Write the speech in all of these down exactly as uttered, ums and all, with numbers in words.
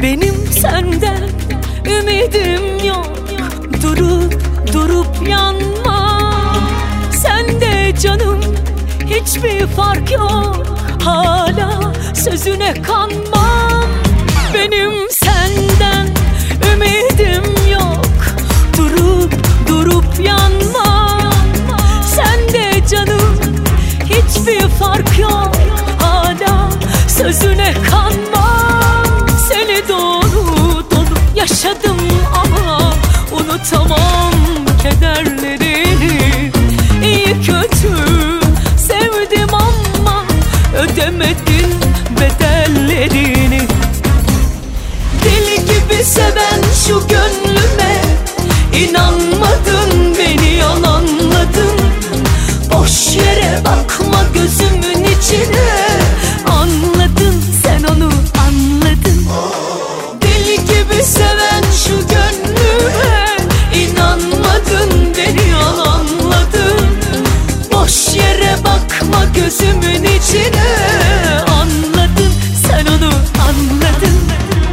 Benim senden ümidim yok, durup durup yanma. Sende canım hiçbir fark yok, hala sözüne kanmam. Benim senden ümidim yok, durup durup yanma. Sende canım hiçbir fark yok, hala sözüne kanmam. Seni dolu dolu yaşadım ama unutamam kederlerini. İyi kötü sevdim ama ödemedin bedellerini. Deli gibi seven şu gönlüme inanmadın, beni yalanladın. Boş yere bakma gözümün içine, anladın sen onu anladın. Deli gibi seven şu gönlüme inanmadın, beni yalanladın. Boş yere bakma gözümün içine, anladın sen onu anladın.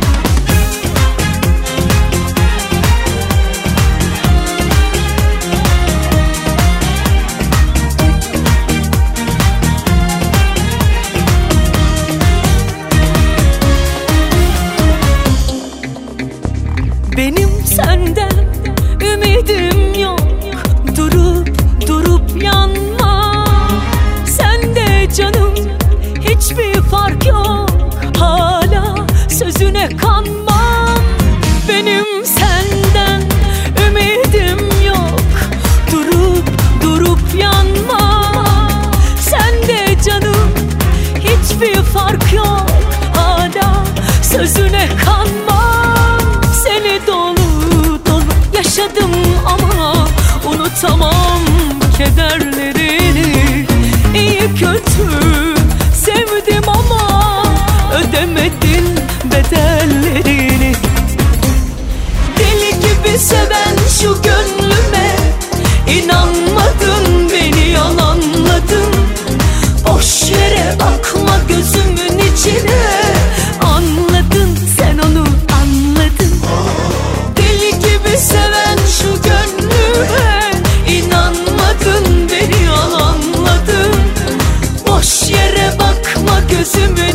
Benim senden ümidim yok, durup durup yanma. Sende canım hiçbir fark yok, hala sözüne kanmam. Benim senden ümidim yok, durup durup yanma. Sende canım hiçbir fark yok, hala sözüne kanmam. Seni dolu dolu yaşadım ama unutamam kederlerini. İyi kötü sevdim ama ödemedin bedellerini. Deli gibi seven şu gönlüme inanmadın, beni yalanladın. Boş yere bakma gözümün içine, anladın sen onu anladın. Deli gibi seven şu gönlüme inanmadın, beni yalanladın. Boş yere bakma gözümün